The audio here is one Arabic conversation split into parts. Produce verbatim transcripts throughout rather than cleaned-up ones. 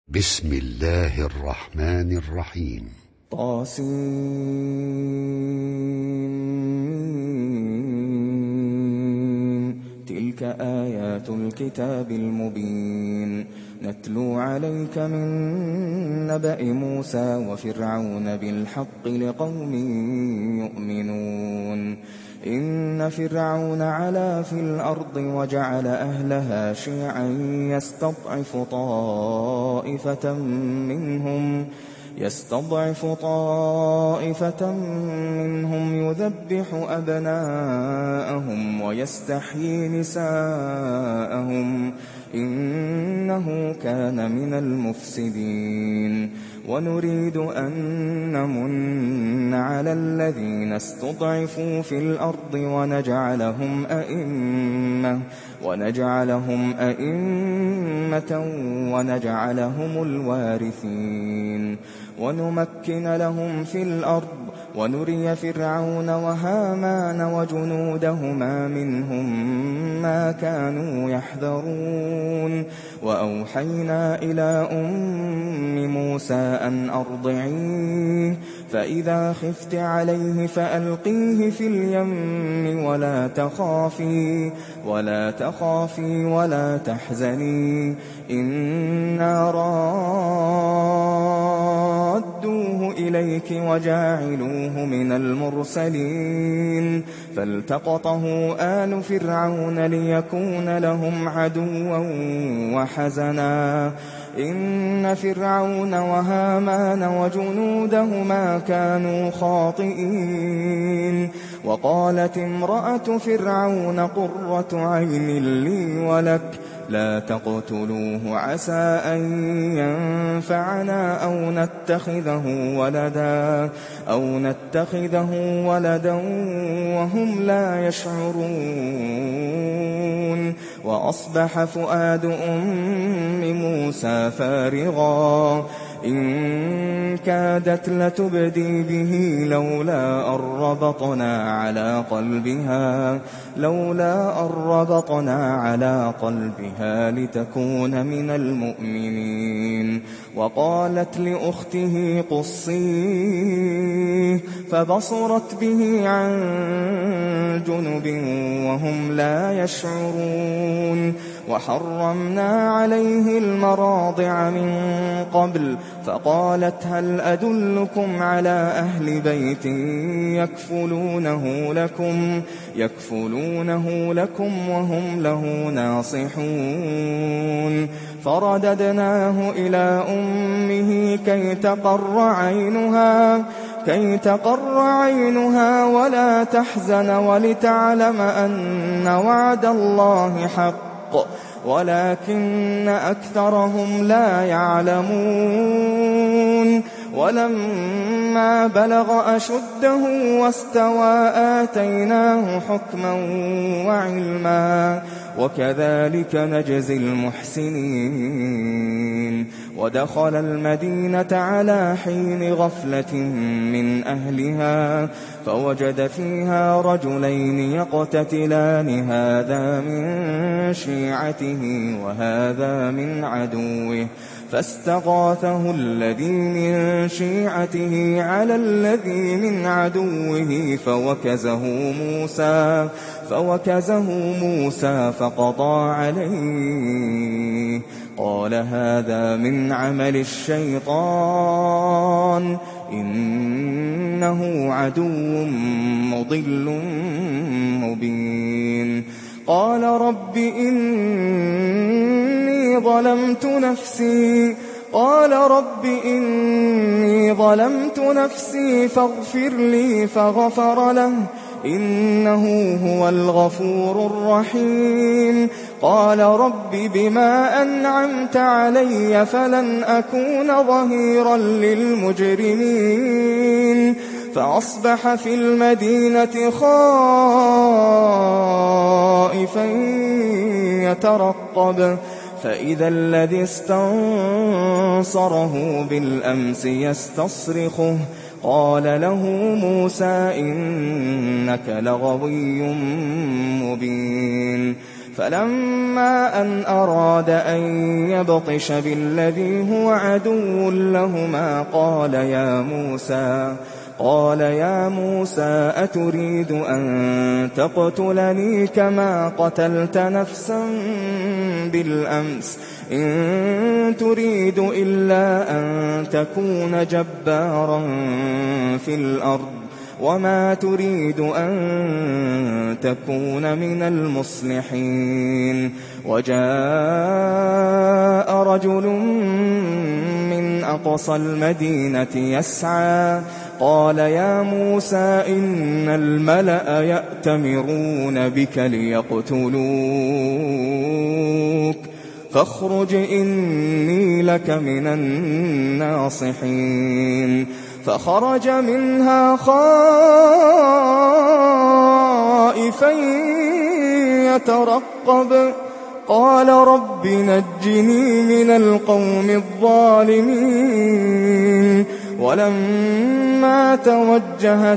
بسم الله الرحمن الرحيم. طاسين. تلك آيات الكتاب المبين نتلو عليك من نبأ موسى وفرعون بالحق لقوم يؤمنون. إن فرعون علا في الأرض وجعل أهلها شيعا يستضعف طائفة منهم يستضعف طائفة منهم يذبح أبناءهم ويستحيي نساءهم إنه كان من المفسدين. ونريد أن نمن على الذين استضعفوا في الأرض ونجعلهم أئمة ونجعلهم أئمة ونجعلهم الوارثين. ونمكن لهم في الأرض ونري فرعون وهامان وجنودهما منهم ما كانوا يحذرون. وأوحينا إلى أم موسى أن أرضعيه فإذا خفت عليه فألقيه في اليم ولا تخافي ولا تخافي ولا تحزني إنا رادوه إليك وجاعلوه من المرسلين. فالتقطه آل فرعون ليكون لهم عدوا وحزنا إن فرعون وهامان وجنودهما كانوا خاطئين. وقالت امرأة فرعون قرة عين لي ولك لا تقتلوه عسى أن ينفعنا أو نتخذه ولدا أو نتخذه ولدا وهم لا يشعرون. وأصبح فؤاد أم موسى فارغا إن كادت لتبدي به لولا أن ربطنا على قلبها لولا أن ربطنا على قلبها لتكون من المؤمنين. وقالت لأخته قصيه فبصرت به عن جنب وهم لا يشعرون. وحرمنا عليه المراضع من قبل فقالت هل أدلكم على أهل بيت يكفلونه لكم يكفلونه لكم وهم له ناصحون. فرددناه إلى أمه كي تقر عينها كي تقر عينها ولا تحزن ولتعلم أن وعد الله حق ولكن أكثرهم لا يعلمون. ولما بلغ أشده واستوى آتيناه حكما وعلما وكذلك نجزي المحسنين. ودخل المدينة على حين غفلة من أهلها فوجد فيها رجلين يقتتلان هذا من شيعته وهذا من عدوه فاستغاثه الذي من شيعته على الذي من عدوه فوكزه موسى فوكزه موسى فقضى عليه قال هذا من عمل الشيطان إنه عدو مضل مبين. قال رب إني ظلمت نفسي قال رب إني ظلمت نفسي فاغفر لي فغفر له إنه هو الغفور الرحيم. قال رب بما أنعمت علي فلن أكون ظهيرا للمجرمين. فأصبح في المدينة خائفا يترقب فإذا الذي استنصره بالأمس يستصرخه قال له موسى إنك لغوي مبين. فلما أن أراد أن يبطش بالذي هو عدو لهما قال يا موسى قال يا موسى أتريد أن تقتلني كما قتلت نفسا بالأمس إن تريد إلا أن تكون جبارا في الأرض وما تريد أن تكون من المصلحين وجاء رجل من أقصى المدينة يسعى قال يا موسى إن الملأ يأتمرون بك ليقتلوك فاخرج إني لك من الناصحين فخرج منها خائفا يترقب قال رب نجني من القوم الظالمين ولما توجه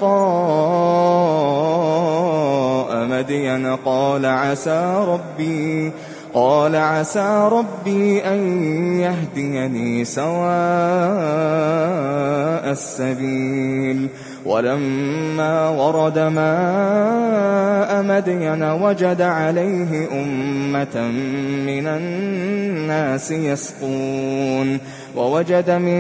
تلقاء مدين قال عسى ربي قال عسى ربي أن يهديني سواء السبيل ولما ورد ماء مدين وجد عليه أمة من الناس يسقون ووجد من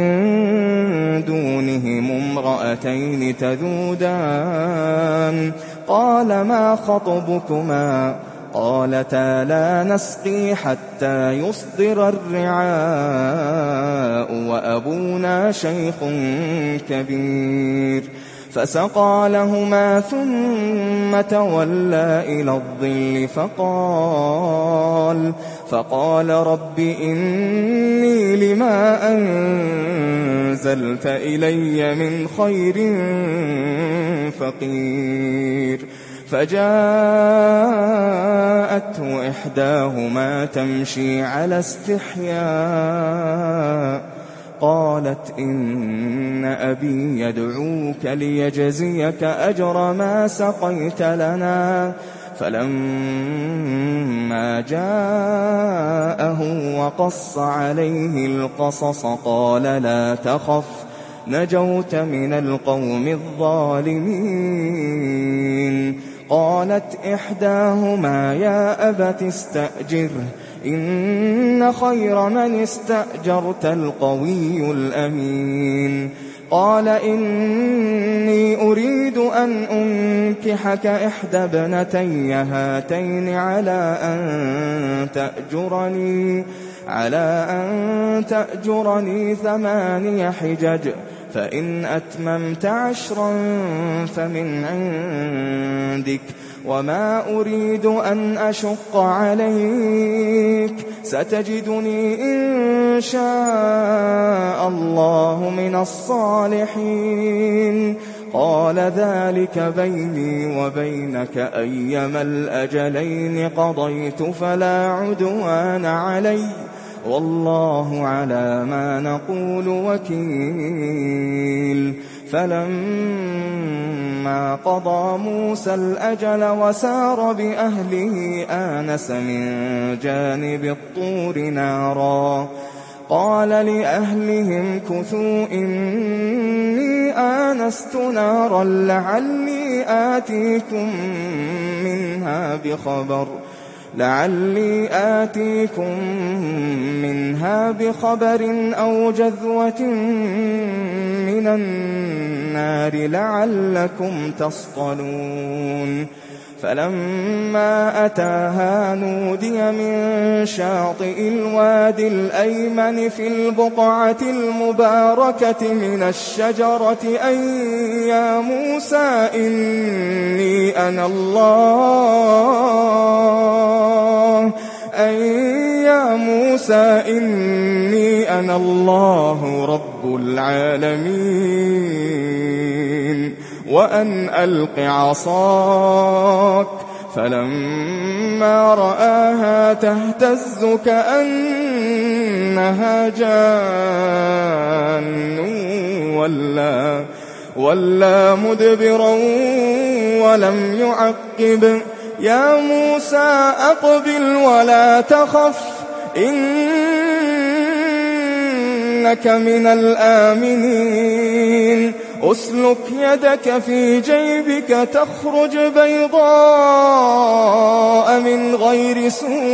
دونهم امرأتين تذودان قال ما خطبكما قالتا لا نسقي حتى يصدر الرعاء وأبونا شيخ كبير فسقى لهما ثم تولى إلى الظل فقال فقال رب إني لما أنزلت إلي من خير فقير فجاءته إحداهما تمشي على استحياء قالت إن أبي يدعوك ليجزيك أجر ما سقيت لنا فلما جاءه وقص عليه القصص قال لا تخف نجوت من القوم الظالمين قالت إحداهما يا أبت استأجره إن خير من استأجرت القوي الأمين قال إني أريد أن أنكحك إحدى ابنتي هاتين على أن تأجرني على أن تأجرني ثماني حجج فإن أتممت عشرا فمن عندك وما أريد أن أشق عليك ستجدني إن شاء الله من الصالحين قال ذلك بيني وبينك أيما الأجلين قضيت فلا عدوان علي والله على ما نقول وكيل فلما قضى موسى الأجل وسار بأهله آنس من جانب الطور نارا قال لأهلهم كثوا إني آنست نارا لعلي آتيكم منها بخبر لعلي آتيكم منها بخبر أو جذوة من النار لعلكم تصطلون فلما أتاها نودي من شاطئ الوادي الأيمن في البقعة المباركة من الشجرة أن يا موسى إني أنا الله أن يا موسى إني أنا الله رب العالمين وأن ألق عصاك فلما رآها تهتز كأنها جان ولا, ولا مدبرا ولم يعقب يا موسى أقبل ولا تخف إنك من الآمنين أسلك يدك في جيبك تخرج بيضاء من غير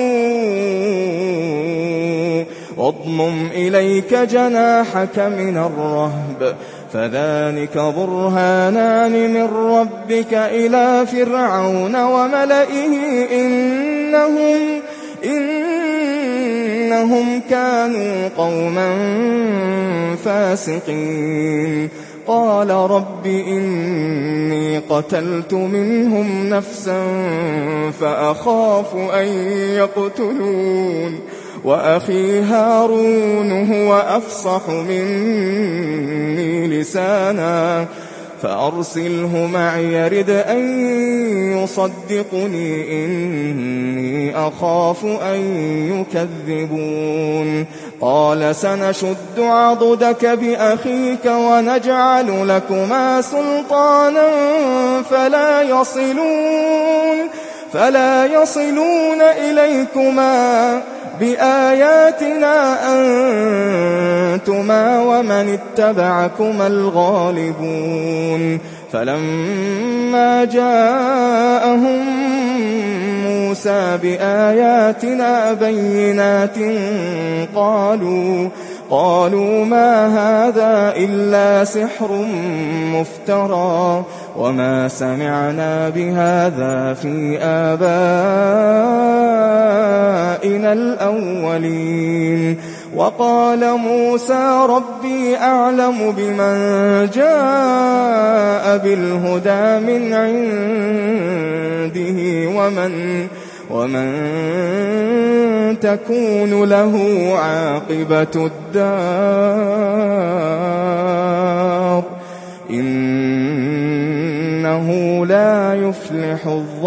سوء واضمم إليك جناحك من الرهب فذلك برهانان من ربك إلى فرعون وملئه إنهم إنهم كانوا قوما فاسقين قال رب إني قتلت منهم نفسا فأخاف أن يقتلون وأخي هارون هو أفصح مني لسانا فأرسله معي يرد أن يصدقني إني أخاف أن يكذبون قال سنشد عضدك بأخيك ونجعل لكما سلطانا فلا يصلون فلا يصلون إليكما بآياتنا أنتما ومن اتبعكما الغالبون فلما جاءهم موسى بآياتنا بينات قالوا قالوا ما هذا إلا سحر مفترى وما سمعنا بهذا في آبائنا الأولين وقال موسى ربي أعلم بمن جاء بالهدى من عنده ومن ومن تكون له عاقبة الدار إنه لا يفلح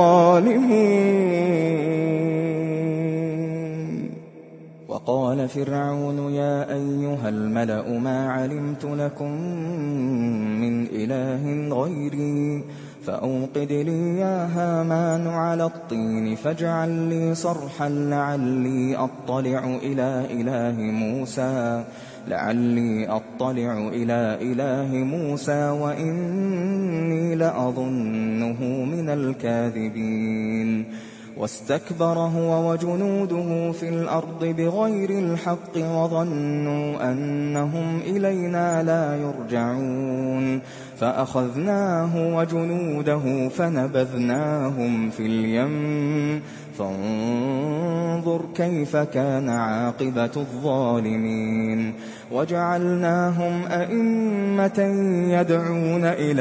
الظالمون وقال فرعون يا أيها الملأ ما علمت لكم من إله غيري فأوقد لي يا هامان على الطين فاجعل لي صرحا لعلي أطلع إلى إله موسى لعلي أطلع إلى إله موسى وإني لأظنه من الكاذبين واستكبر هو وجنوده في الأرض بغير الحق وظنوا أنهم إلينا لا يرجعون فأخذناه وجنوده فنبذناهم في اليم فانظر كيف كان عاقبة الظالمين وجعلناهم أئمة يدعون إلى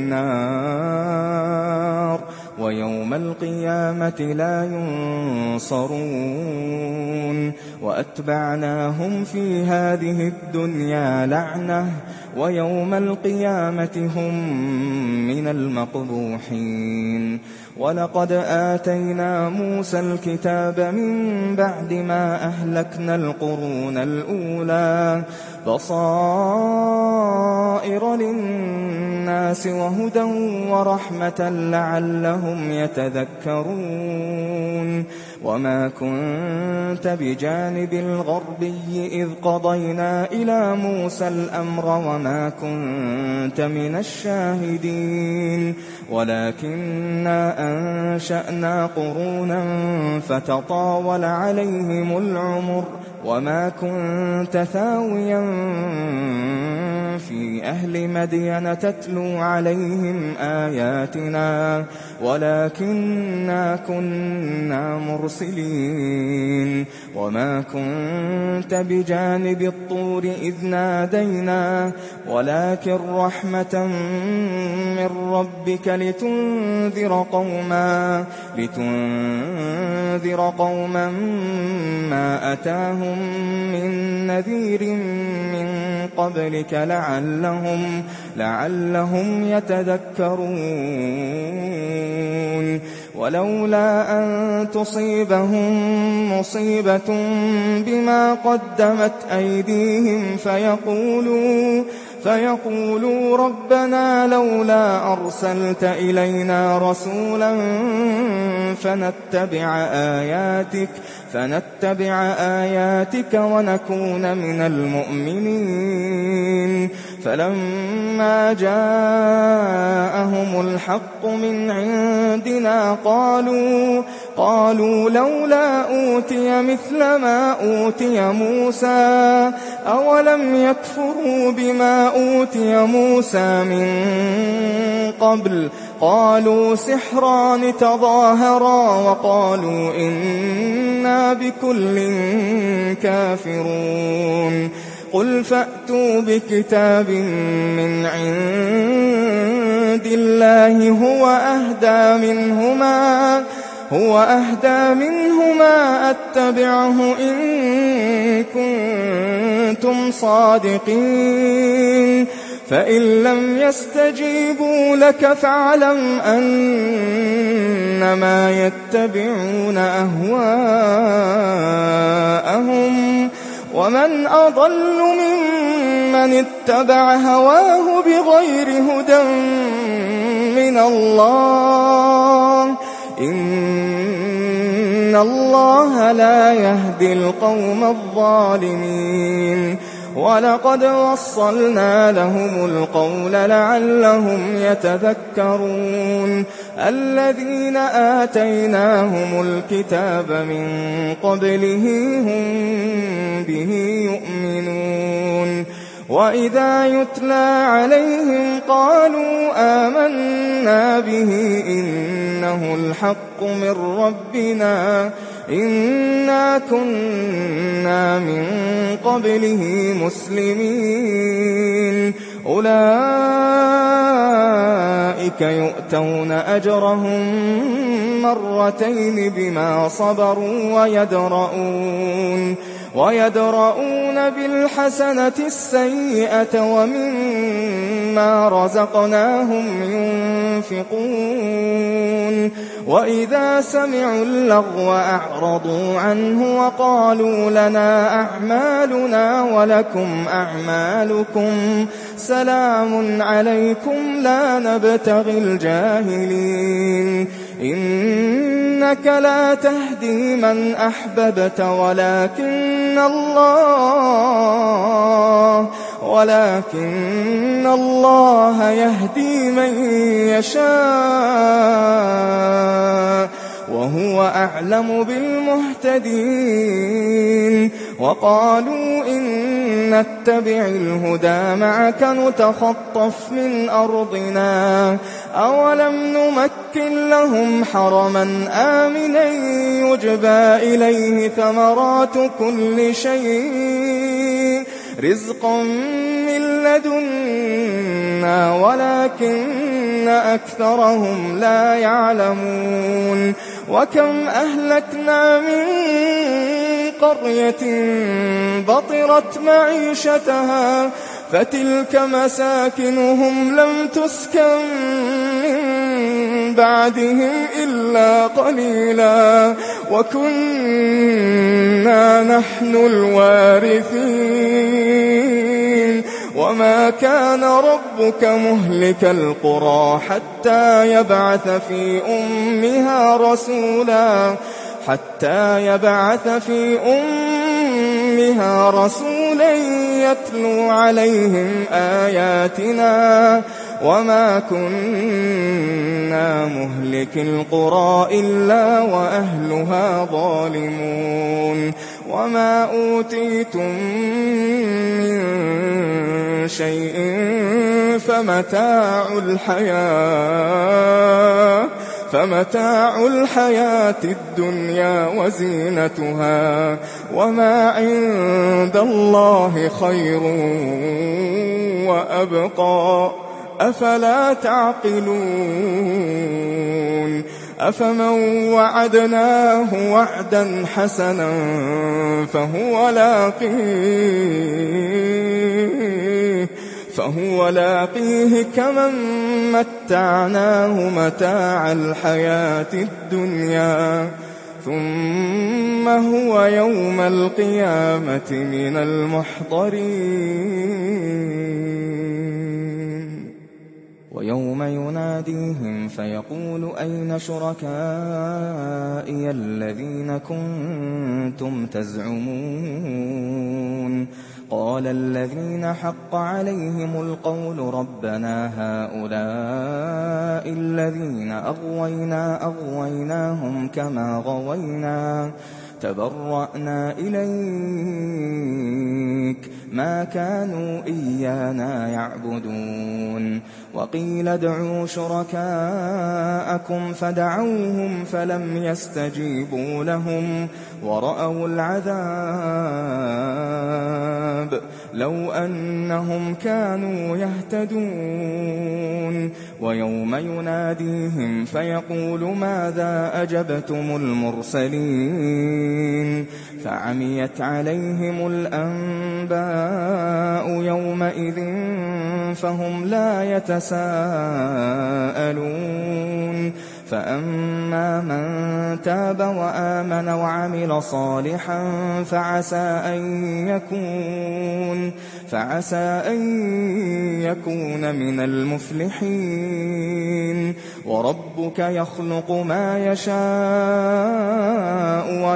النار ويوم القيامة لا ينصرون وأتبعناهم في هذه الدنيا لعنة ويوم القيامة هم من المقبوحين ولقد آتينا موسى الكتاب من بعد ما أهلكنا القرون الأولى بصائر للناس وهدى ورحمة لعلهم يتذكرون وما كنت بجانب الغربي إذ قضينا إلى موسى الأمر وما كنت من الشاهدين ولكننا أنشأنا قرونا فتطاول عليهم العمر وما كنت ثاويا في أهل مدين تتلو عليهم آياتنا ولكننا كنا مرسلين وما كنت بجانب الطور إذ نادينا ولكن رحمة من ربك لتنذر قوما لتنذر قوما ما أتاهم من نذير من قبلك لعلهم لعلهم يتذكرون ولولا أن تصيبهم مصيبة بما قدمت أيديهم فيقولوا فيقولوا ربنا لولا أرسلت إلينا رسولا فنتبع آياتك فنتبع آياتك ونكون من المؤمنين. فلما جاءهم الحق من عندنا قالوا قالوا لولا أوتي مثل ما أوتي موسى أولم يكفروا بما أوتي موسى من قبل قالوا سحران تظاهرا وقالوا إنا بكل كافرون. قل فأتوا بكتاب من عند الله هو أهدى منهما هو أهدى منهما أتبعه إن كنتم صادقين. فإن لم يستجيبوا لك فاعلم أنما يتبعون أهواءهم ومن أضل ممن اتبع هواه بغير هدى من الله إن الله لا يهدي القوم الظالمين. ولقد وصلنا لهم القول لعلهم يتذكرون. الذين آتيناهم الكتاب من قبله هم به يؤمنون. وإذا يتلى عليهم قالوا آمنا به إنه الحق من ربنا إنا كنا من قبله مسلمين. أولئك يؤتون أجرهم مرتين بما صبروا ويدرؤون ويدرؤون بالحسنة السيئة ومما رزقناهم ينفقون. وإذا سمعوا اللغو أعرضوا عنه وقالوا لنا أعمالنا ولكم أعمالكم سلام عليكم لا نبتغي الجاهلين. إنك لا تهدي من أحببت ولكن الله ولكن الله يهدي من يشاء وهو أعلم بالمهتدين. وقالوا إن نتبع الهدى معك نتخطف من أرضنا أولم نمكن لهم حرما آمنا يجبى إليه ثمرات كل شيء رزقا من لدنا ولكن أكثرهم لا يعلمون. وكم أهلكنا من قرية بطرت معيشتها فتلك مساكنهم لم تسكن من بعدهم إلا قليلا وكنا نحن الوارثين. وما كان ربك مهلك القرى حتى يبعث في أمها رسولا حتى يبعث في أمها رسولا يتلو عليهم آياتنا وما كنا مهلك القرى إلا وأهلها ظالمون. وما أوتيتم من شيء فمتاع الحياة فمتاع الحياة الدنيا وزينتها وما عند الله خير وأبقى أفلا تعقلون. أفمن وعدناه وعدا حسنا فهو لاقيه فهو لاقيه كمن متعناه متاع الحياة الدنيا ثم هو يوم القيامة من المحضرين ويوم يناديهم فيقول أين شركائي الذين كنتم تزعمون قال الذين حق عليهم القول ربنا هؤلاء الذين أغوينا أغويناهم كما غوينا تبرأنا إليك ما كانوا إيانا يعبدون وقيل ادعوا شركاءكم فدعوهم فلم يستجيبوا لهم ورأوا العذاب لو أنهم كانوا يهتدون ويوم يناديهم فيقول ماذا أجبتم المرسلين فعميت عليهم الأنباء يومئذ فهم لا يتساءلون فأما من تاب وآمن وعمل صالحا فعسى أن يكون فعسى أن يكون من المفلحين وربك يخلق ما يشاء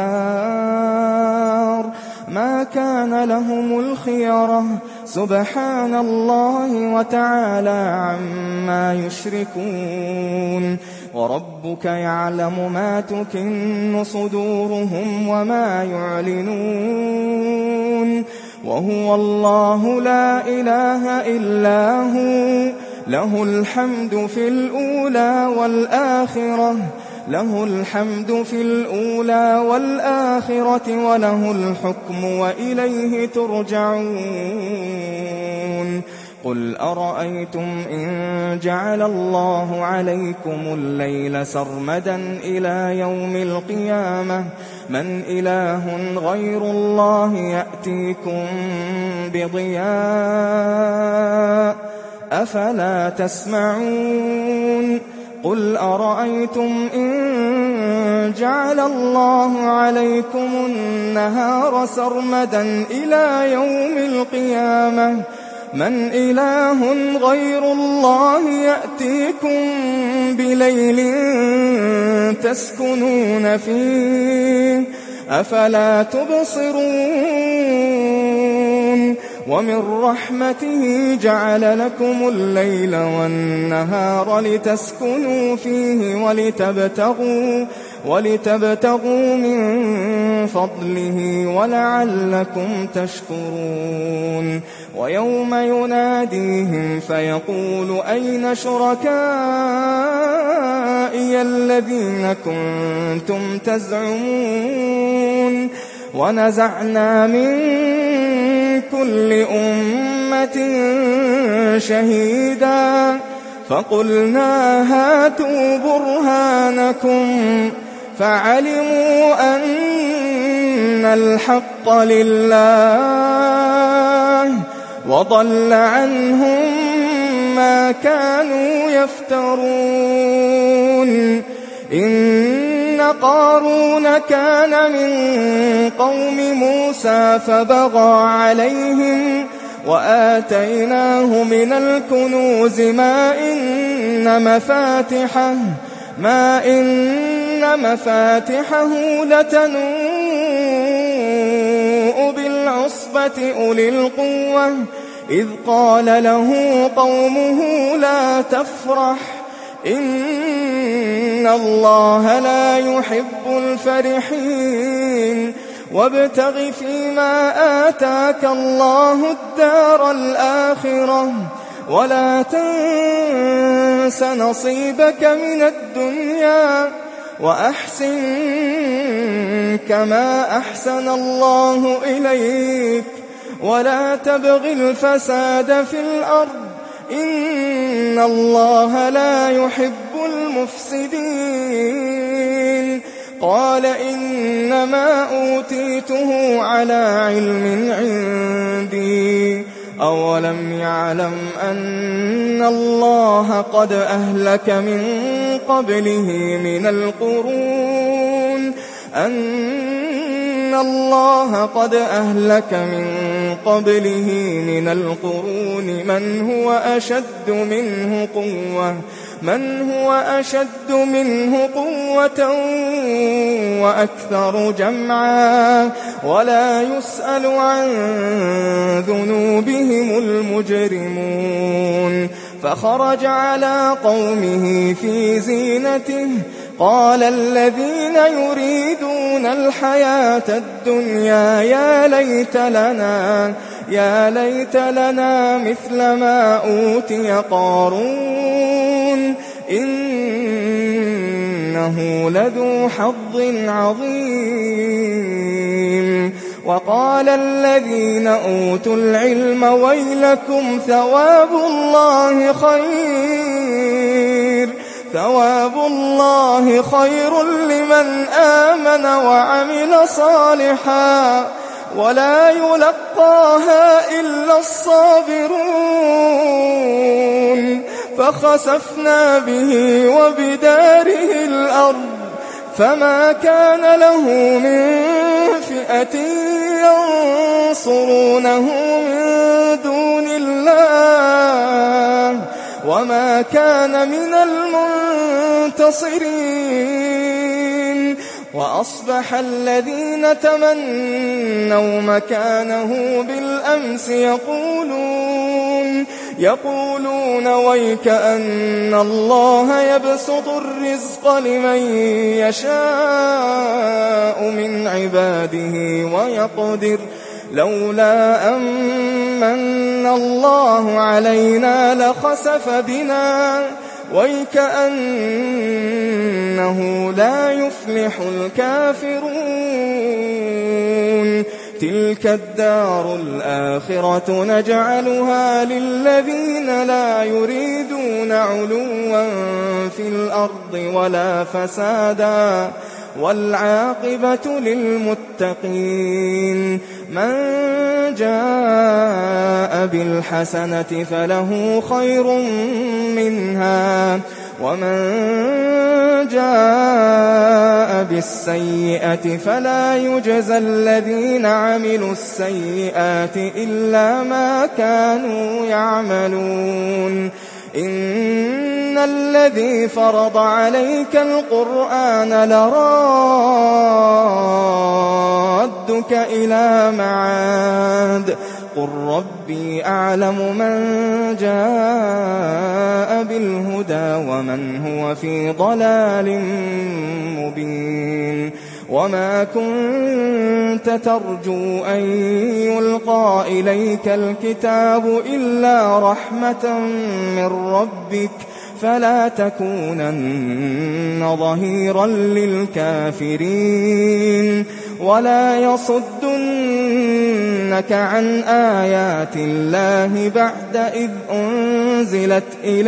ويختار ما كان لهم الخيرة سبحان الله وتعالى عما يشركون وربك يعلم ما تكن صدورهم وما يعلنون وهو الله لا إله إلا هو له الحمد في الأولى والآخرة له الحمد في الأولى والآخرة وله الحكم وإليه ترجعون قل أرأيتم إن جعل الله عليكم الليل سرمدا إلى يوم القيامة من إله غير الله يأتيكم بضياء أفلا تسمعون قل أرأيتم إن جعل الله عليكم النهار سرمدا إلى يوم القيامة من إله غير الله يأتيكم بليل تسكنون فيه أفلا تبصرون ومن رحمته جعل لكم الليل والنهار لتسكنوا فيه ولتبتغوا ولتبتغوا من فضله ولعلكم تشكرون ويوم يناديهم فيقول أين شركائي الذين كنتم تزعمون ونزعنا من كل أمة شهيدا فقلنا هاتوا برهانكم فعلموا أن الحق لله وضل عنهم ما كانوا يفترون إن قارون كان من قوم موسى فبغى عليهم وآتيناه من الكنوز ما إن مفاتحه ما إن مفاتحه لتنوء بالعصبة أولي القوة إذ قال له قومه لا تفرح إن الله لا يحب الفرحين وابتغ فيما آتاك الله الدار الآخرة ولا تنس نصيبك من الدنيا وأحسن كما أحسن الله إليك ولا تبغ الفساد في الأرض إن الله لا يحب المفسدين قال إنما أوتيته على علم عندي أولم يعلم أن الله قد أهلك من قبله من القرون أن الله قد أهلك من قبله من القرون من هو أشد منه قوة من هو أشد منه قوة وأكثر جمعا ولا يسأل عن ذنوبهم المجرمون. فخرج على قومه في زينته قال الذين يريدون الحياة الدنيا يا ليت لنا يا ليت لنا مثل ما أوتي قارون إنه لذو حظ عظيم. وقال الذين أوتوا العلم ويلكم ثواب الله خير ثواب الله خير لمن آمن وعمل صالحا ولا يلقاها إلا الصابرون. فخسفنا به وبداره الأرض فما كان له من فئة ينصرونه من دون الله وما كان من المنتصرين. وأصبح الذين تمنوا مكانه بالأمس يقولون يقولون ويك أن الله يبسط الرزق لمن يشاء من عباده ويقدر لولا أمن الله علينا لخسف بنا ويكأنه لا يفلح الكافرون. تلك الدار الآخرة نجعلها للذين لا يريدون علوا في الأرض ولا فسادا والعاقبة للمتقين. من جاء بالحسنة فله خير منها ومن جاء بالسيئة فلا يجزى الذين عملوا السيئات إلا ما كانوا يعملون. إن الذي فرض عليك القرآن لرادك إلى معاد قل ربي أعلم من جاء بالهدى ومن هو في ضلال مبين. وما كنت ترجو أن يلقى إليك الكتاب إلا رحمة من ربك فلا تكونن ظهيرا للكافرين. ولا يصدنك عن آيات الله بعد إذ أنزلت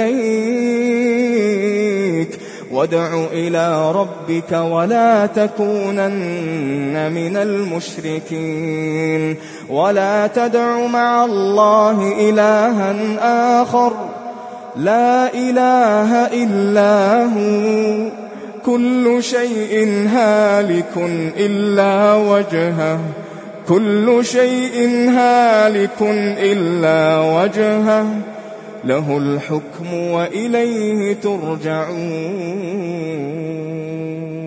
إليك وادع إلى ربك ولا تكونن من المشركين. ولا تدع مع الله إلها آخر لا إله إلا هو كل شيء هالك إلا وجهه كل شيء هالك إلا وجهه له الحكم وإليه ترجعون.